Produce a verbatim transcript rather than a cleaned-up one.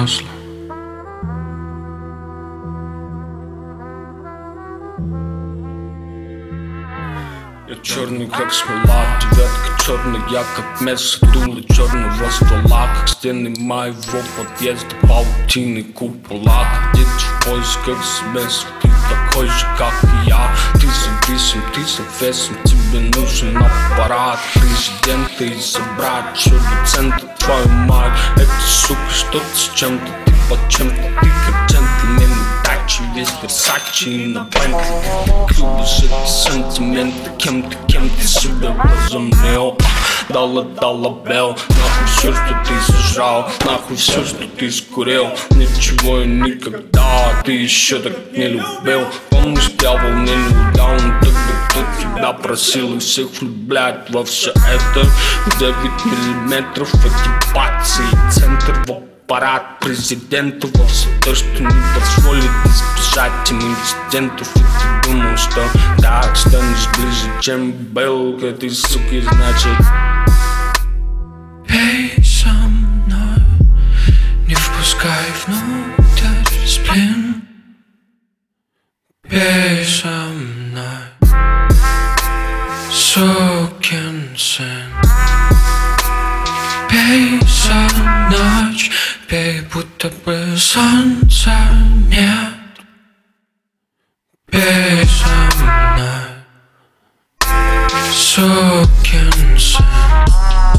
масло. Я черный как смола, девятка черная, я как место, дуло черного ствола, как стены моего подъезда, паутины купола. Где-то в поисках смеса, ты такой же, как и я. Ты зависим, ты завесим, тебе нужен аппарат президента и забрать все доцента, твою мать. Это, сука, что-то с чем-то, ты под чем-то, ты как джентльмен. Весь Версачи и на Бентли. Любишь эти сантименты, кем ты, кем ты себя возомнил. Дала, дала бел, нахуй все, что ты сожрал, нахуй все, что ты скурил. Ничего и никогда, ты еще так не любил. Помнишь, дьявол мне не удал, он тогда кто тебя просил и всех влюблять во все это. Девять миллиметров экипации, центр в аппарат президента, во все то, что не позволит избежать тем инцидентов. И ты думал, что так станешь ближе, чем был к этой суке, значит пей со мной, не впускай внутрь сплин. Пей со мной, сукин сын. Пей за ночь, пей, будто бы солнца нет. Пей за мной, сукин сын.